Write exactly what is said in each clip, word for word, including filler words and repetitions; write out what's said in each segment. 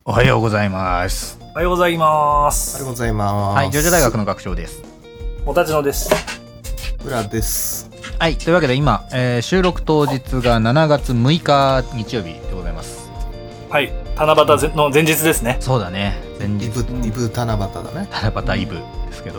おはようございます。 おはようございます。 おはようございます。 はい、ジョジョ大学の学長です。 おたちのです。 浦です。 はい、というわけで今、えー、収録当日がしちがつむいか日曜日でございます。 はい、七夕の前日ですね。 そうだね、前日。 イブ、イブ七夕だね。 七夕イブですけど、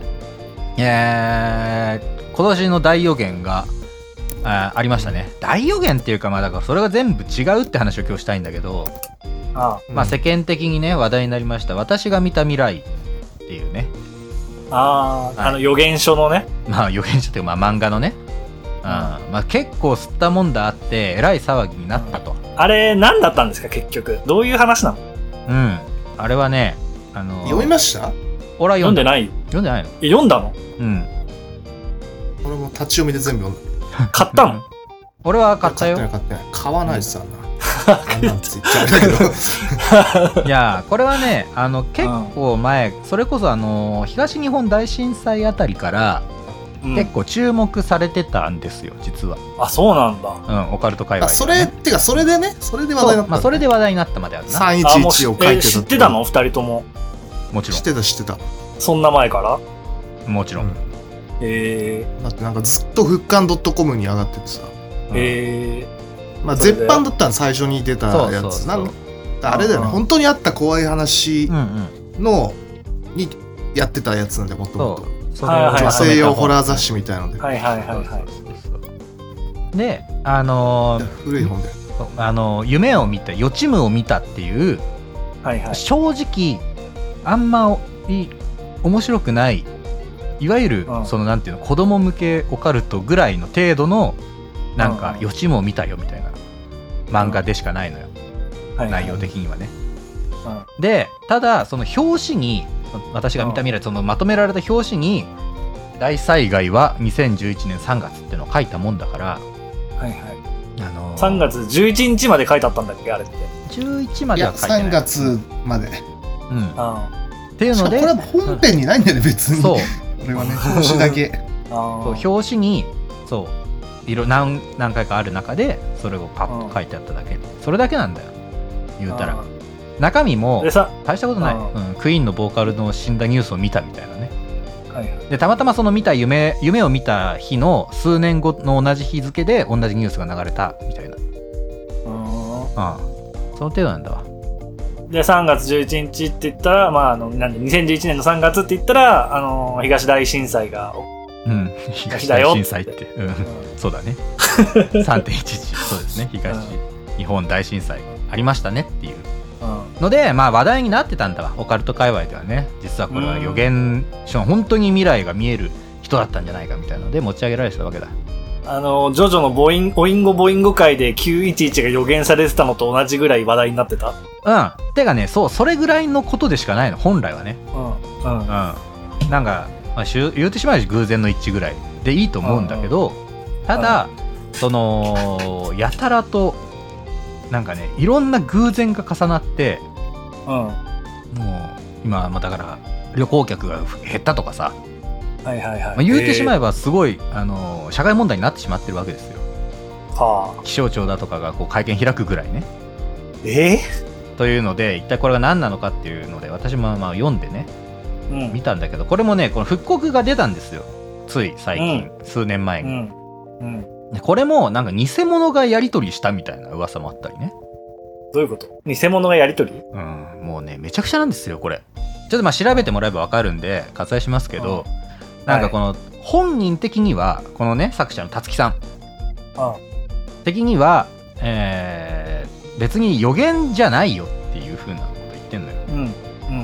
えー、今年の大予言が あ, ありましたね。大予言っていうか、まあだからそれが全部違うって話を今日したいんだけど、 ああまあ世間的にね話題になりました私が見た未来っていうね。 ああ、はい、あの予言書のね。 まあ予言書っていうかまあ漫画のね。うん、まあ結構吸ったもんだあってえらい騒ぎになったと、うん、 あれ何だったんですか結局。どういう話なの？ うんあれはね、あのー、 読みました？ 俺は読んでない。 読んでないの？ え、読んだの？ うん。 俺も立ち読みで全部読んだ。 買ったの？ 俺は買ったよ。 買ってない買ってない。買わないですあんな。あんなんつ言っちゃうんだけど。 いやこれはねあの結構前、うん、それこそあの東日本大震災あたりから、うん、結構注目されてたんですよ実は。 あ、そうなんだ。 うんオカルト界隈、ね、 あそれってかそれでねそれで話題になった、ね、 まあそれで話題になったまであるな。 さんいちいちを書いてた、えー、 知ってたのふたりとも？ もちろん知ってた知ってた。 そんな前から？ もちろん。 へ、うん、 えー、だってなんかずっと復刊 .com に上がっててさ。 へえー。 まあ、絶版だったの最初に出たやつ。なんあれだよね、本当にあった怖い話のにやってたやつなんで、もともと女性用ホラー雑誌みたいので。 はいはいはいはい。 で、あのー、 古い本で、 あのー、夢を見た予知夢を見たっていう、 はいはい、 正直あんまり面白くないいわゆる、うん、そのなんていうの子供向けオカルトぐらいの程度のなんか予知夢を見たよみたいな漫画でしかないのよ、うん、内容的にはね、はいはい、でただその表紙に私が見た未来、そのまとめられた表紙に大災害はにせんじゅういちねんさんがつってのを書いたもんだから、 はいはいあのー、 さんがつじゅういちにちまで書いてあったんだっけあれって。 じゅういちまでは書いてない。 いやさんがつまで、 うん、あっていうのでこれは本編にないんだよね、うん、別に。そうこれはね表紙だけあそう表紙にそう色 何, 何回かある中でそれをパッと書いてあっただけ、うん、それだけなんだよ言うたら。中身も大したことない、うん、クイーンのボーカルの死んだニュースを見たみたいなね、はいはい、でたまたまその見た 夢, 夢を見た日の数年後の同じ日付で同じニュースが流れたみたいな。ああその程度なんだわ。 でさんがつじゅういちにちって言ったら、まあ、あのなんでにせんじゅういちねんのさんがつって言ったらあの東大震災がうん、東大震災って、うんうん、そうだねさんてんいちいち そうですね東日本大震災がありましたねっていうので、まあ話題になってたんだわオカルト界隈ではね。実はこれは予言書、本当に未来が見える人だったんじゃないかみたいなので持ち上げられてたわけだ。 あのジョジョのボインオインゴボインゴ界できゅういちいちが予言されてたのと同じぐらい話題になってた。 うんてかねそうそれぐらいのことでしかないの本来はね。 うんうん、うん、 なんかまあ、言うてしまえば偶然の一致ぐらいでいいと思うんだけど、ただそのやたらとなんかねいろんな偶然が重なって、うん、もう今だから旅行客が減ったとかさ、 はいはいはい、 まあ、言うてしまえばすごい、えー、あの社会問題になってしまってるわけですよ、 はあ、 気象庁だとかがこう会見開くぐらいね。 えー、というので一体これが何なのかっていうので私もまあ読んでねうん、見たんだけど、これもねこの復刻が出たんですよつい最近、うん、数年前に、うんうん、これもなんか偽物がやり取りしたみたいな噂もあったりね。 どういうこと？偽物がやり取り？ うん、もうねめちゃくちゃなんですよこれ。ちょっとまあ調べてもらえば分かるんで割愛しますけど、うん、なんかこの本人的にはこのね作者のたつきさん、うん、的には、えー、別に予言じゃないよっていう風なこと言ってんのよ、うんうん、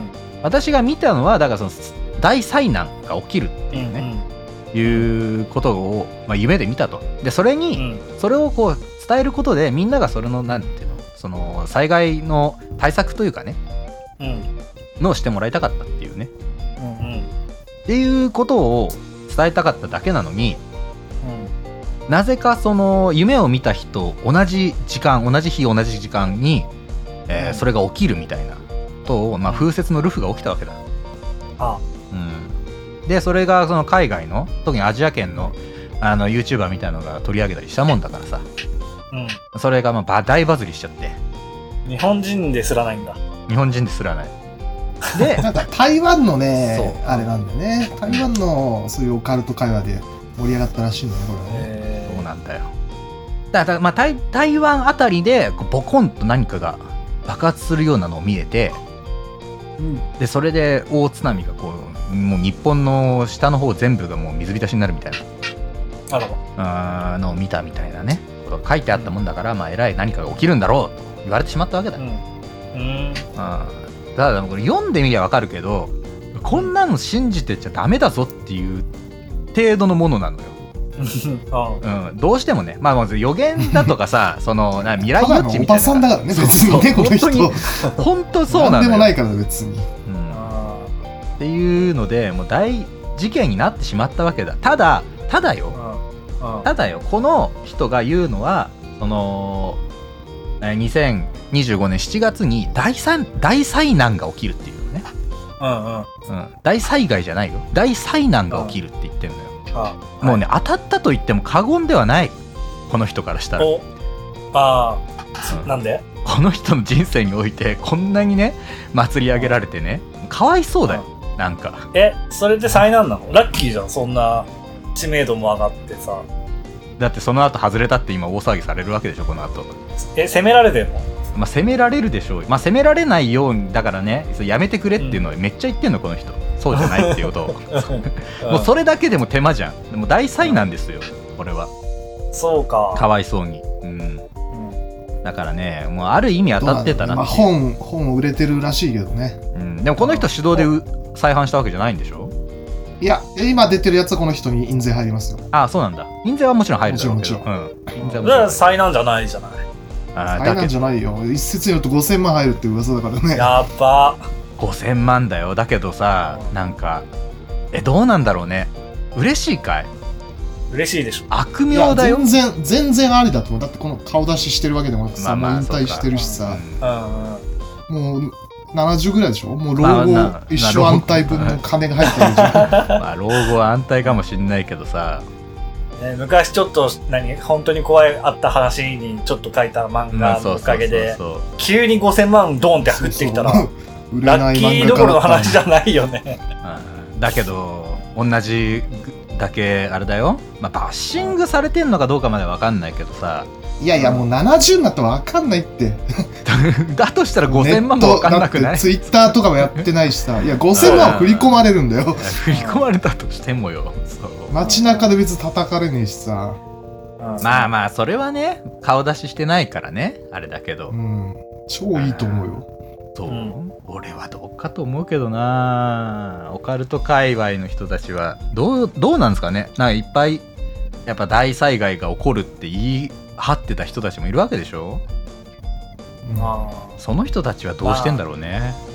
私が見たのはだからその大災難が起きるっていうね、うんうん、いうことを、まあ、夢で見たと。でそれに、うん、それをこう伝えることでみんながそれのなんていうのその災害の対策というかね、うん、のをしてもらいたかったっていうね、うんうん、っていうことを伝えたかっただけなのに、うん、なぜかその夢を見た日と同じ時間同じ日同じ時間に、えーうん、それが起きるみたいなと、まあ、風雪のルフが起きたわけだ。ああ、うん、でそれがその海外の特にアジア圏の、あの YouTuber みたいなのが取り上げたりしたもんだからさ、うん、それがまあ大バズりしちゃって。 日本人ですらないんだ。 日本人ですらない。でなんか台湾のねあれなんだよね、台湾のそういうオカルト会話で盛り上がったらしいんだよこれね。 そうなんだよ。だからまあ 台, 台湾あたりでボコンと何かが爆発するようなのを見えて、うん、でそれで大津波がこうもう日本の下の方全部がもう水浸しになるみたいなあのを見たみたいなねことが書いてあったもんだから、うん、まあえらい何かが起きるんだろうと言われてしまったわけだよ、うんうん、ただこれ読んでみりゃわかるけどこんなの信じてちゃダメだぞっていう程度のものなのよ。うん、どうしてもね、まあ、まず予言だとかさそのな未来予知みたいなおばさんだからね別にねこの人本当そうなのよ。なんでもないから別に、うん、っていうのでもう大事件になってしまったわけだ。ただただよただよこの人が言うのはそのにせんにじゅうごねんしちがつに大災大災難が起きるっていうのね、うんうんうん、大災害じゃないよ大災難が起きるって言ってるのよ。ああもうね、はい、当たったと言っても過言ではないこの人からしたら。 ああ、うん、なんでこの人の人生においてこんなにね祭り上げられてねかわいそうだよ、うん、なんかえそれで災難なの？ラッキーじゃんそんな知名度も上がってさ。 だってその後外れたって今大騒ぎされるわけでしょこの後。 え責められてんの？ まあ責められるでしょう。まあ責められないようにだからねやめてくれっていうのをめっちゃ言ってんのこの人。そうじゃないっていうことをもうそれだけでも手間じゃん。でも大災難ですよこれは。 そうかかわいそうに、うんうん、だからねもうある意味当たってたなって、 まあ、本本売れてるらしいけどね、 うん、でもこの人主導で再販したわけじゃないんでしょ？ いや今出てるやつはこの人に印税入りますよ。 ああそうなんだ。印税はもちろん入るだろうけど、もちろんもちろん、うん、印税はもちろん災難じゃないじゃない。 あ災難じゃないよ。一説によるとごせんまん入るって噂だからね。 やっばごせんまんだよ。だけどさなんかえどうなんだろうね。嬉しいかい？ 嬉しいでしょ。 悪名だよ。 全然全然ありだと思う。だってこの顔出ししてるわけでもなくさ、まあまあ、引退してるしさ、うん、もうななじゅうぐらいでしょ。もう老後一生安泰分の金が入ってるじゃん。 まあ老後は安泰かもしんないけどさ、 ね、昔ちょっと何本当に怖いあった話にちょっと書いた漫画のおかげで急にごせんまんドンって降ってきたらラッキーどころの話じゃないよね。 うん、だけど同じだけあれだよ、まあ、バッシングされてんのかどうかまでは分かんないけどさ。 いやいやもうななじゅうになったら分かんないってだとしたらごせんまんも分かんなくない？ ツイッターとかもやってないしさ。いやごせんまんは振り込まれるんだよ。 振り込まれたとしてもよ。そう街中で別に叩かれねえしさ。 まあまあそれはね顔出ししてないからねあれだけど、うん、 超いいと思うよ。 そう、うん、俺はどうかと思うけどな。オカルト界隈の人たちはどうどうなんですかね。なんかいっぱいやっぱ大災害が起こるって言い張ってた人たちもいるわけでしょ。まあその人たちはどうしてんだろうね。まあ